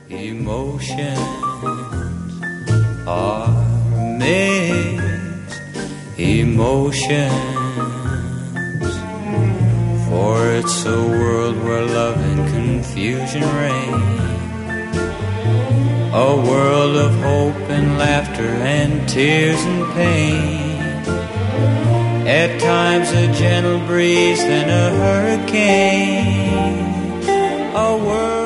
Emotions are mixed emotions, for it's a world where love and confusion reign, a world of hope and laughter and tears and pain. At times a gentle breeze, then a hurricane, a world